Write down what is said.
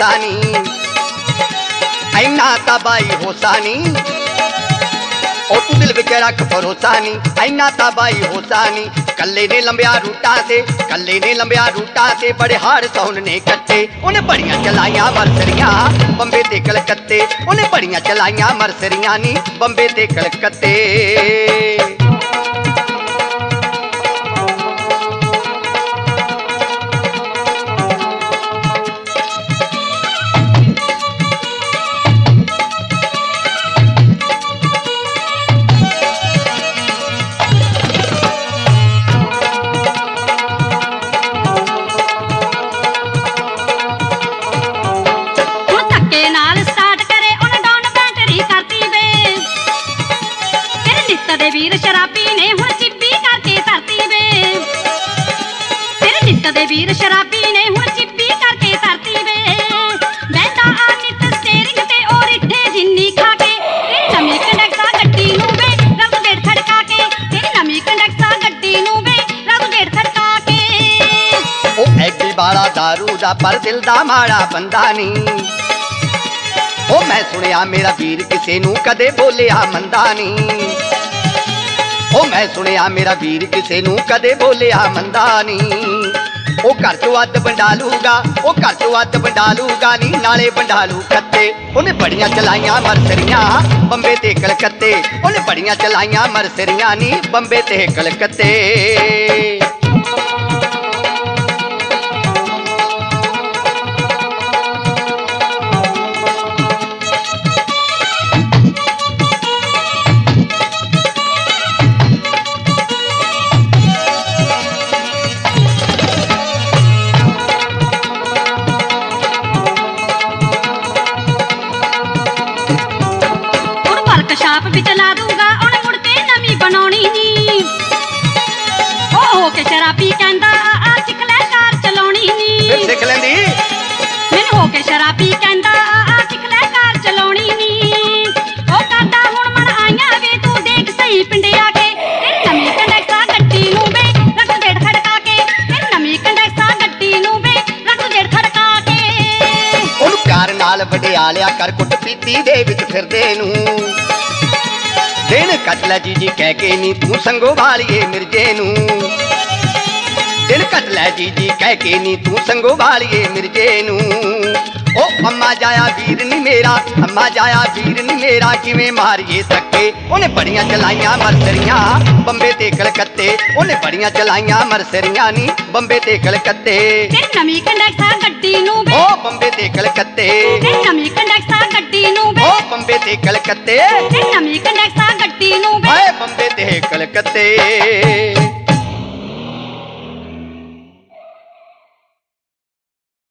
भरोसा नी इन्ना ता बाई होसा नी ओ तू दिल विच रख भरोसा नी इन्ना ता बाई होसा नी कल्ले ने लंबिया रूटा से कल्ले ने लंबिया रूटा से बड़े हाड़ सौन ने कट्टे उन्हें बड़ियां चलाइयां मरसरियां बंबे ते कलकत्ते उन्हें बड़ियां चलाइयां मरसरियां नी बंबे ते कलकत्ते वीर शराबी ने हुण चिब्बी करके धरती वे तेरे नित दे वीर शराबी ने हुण चिब्बी करके धरती वे बहता आ नित स्टेरिंग ते ओ रिठे जिन्नी खा के तेरी नवी कंडक्सा गड्डी नूं वे रब डेढ़ खड़का के तेरी नवी कंडक्सा गड्डी नूं वे रब डेढ़ खड़का के ओ ऐडी बाला दारू दा पर दिल दा माड़ा बंदा नी ओ मैं सुनिया मेरा वीर किसे नूं कदे बोलिया मंदा नी ओ मैं सुनिया मेरा वीर किसे नूं कदे बोलिया मंदा नी ओ घर चों अद बंडालूगा ओ घर चों अद बंडालूगा नी नाले बंडालू खत्ते उन्हें बड़ियां चलाइयां मरसरियां बंबे ते कलकत्ते उन्हें बड़ियां चलाइयां मरसरियां नी बंबे ते कलकत्ते वर्कशॉप भी चला दूंगा उन्हें मुड़ के नवी बनानी नी ओ के शराबी कहंदा आ सिख ले कार चलाउणी नी सिख लेंदी मैनू हो के शराबी कहंदा आ सिख ले कार चलाउणी नी ओ कहंदा हुण मन आईयां वे तू देख सही पिंडे आके तेरी नवी कंडक्सा गड्डी नूं वे रख डेढ़ खड़का के तेरी नवी कंडक्सा गड्डी नूं वे रख डेढ़ खड़का के ओनू प्यार नाल वडियालिया कर कुट पीती दे विच फिरदे नूं दिन कट लै जी कह के नी तू संगो वालिए मिर्जे नूं दिन कट लै जी कह के नी तू संगो वालिए मिर्जे नूं ओ अम्मा जाया वीर नी मेरा अम्मा जाया वीर नी मेरा किवें मारिए धक्के उन्हें बड़ियां चलाइयां मरसरियां बंबे ते कलकत्ते उन्हें बड़ियां चलाइयां मरसरियां नी बंबे ते कलकत्ते तेरी नवी कंडक्सा गड्डी नूं वे ओ बंबे ते कलकत्ते तेरी नवी कंडक्सा गड्डी नूं वे ओ बंबे ते कलकत्ते तेरी नवी कंडक्सा गड्डी नूं वे बंबे ते कलकत्ते।